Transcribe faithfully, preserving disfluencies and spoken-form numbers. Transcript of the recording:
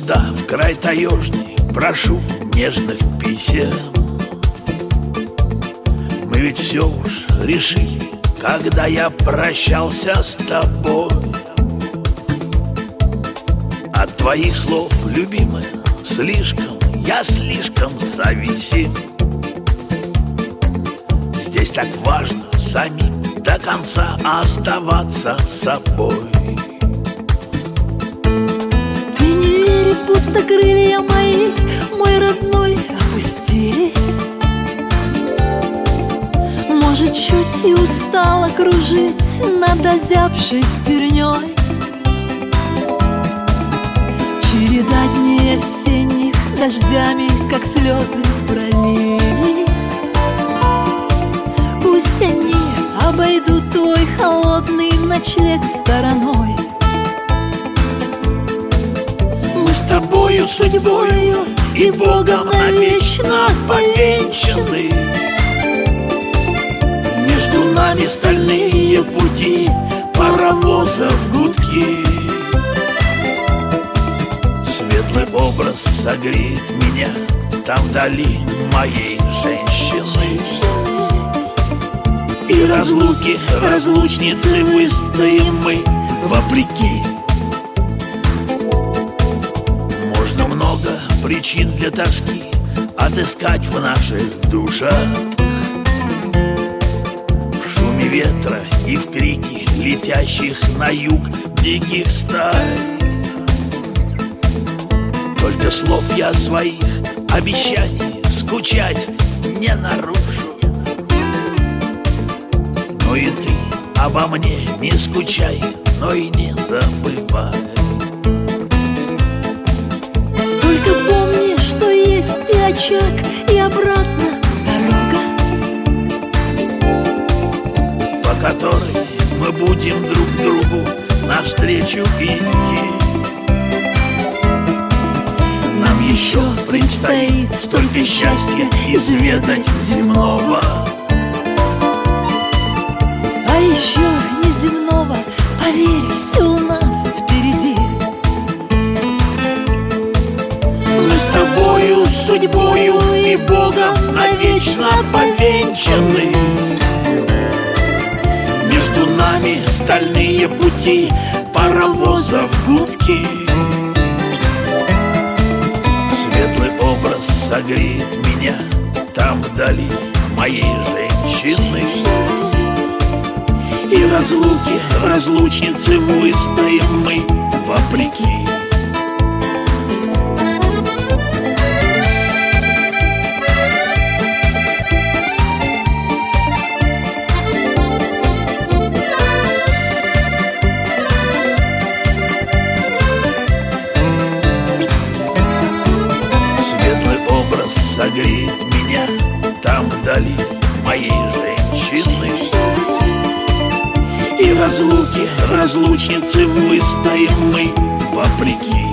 туда, в край таежный, прошу нежных писем. Мы ведь все уж решили, когда я прощался с тобой. От твоих слов, любимая, слишком, я слишком зависим. Здесь так важно самим до конца оставаться собой. Ты не веришь, будто крылья мои, мой родной, опустились. Может, чуть и устала кружить над озябшей стерней. Череда дней осенних дождями, как слезы, пролились. Пусть они обойдут твой холодный ночлег стороной. Мы с тобою судьбою и Богом навечно повенчаны. Между нами стальные пути, паровозов гудки. Светлый образ согреет меня там вдали моей женщины. И разлуки, разлучницы выстоим мы вопреки. Можно много причин для тоски отыскать в наших душах. В шуме ветра и в крике летящих на юг диких стай. Только слов я своих обещаний скучать не нарушу. Но и ты обо мне не скучай, но и не забывай. Только помни, что есть и очаг, и обратно дорога, по которой мы будем друг другу навстречу идти. Нам еще предстоит столько счастья изведать земного. а еще неземного, поверь, все у нас впереди. Мы с тобою, судьбою и Богом навечно повенчаны. Между нами стальные пути, паровозов гудки. Светлый образ согреет меня там вдали моей женщины. И разлуки, разлучницы выстоим мы вопреки. Светлый образ согреет меня там вдали моей женщины. И разлуки, разлучницы выстоим мы вопреки.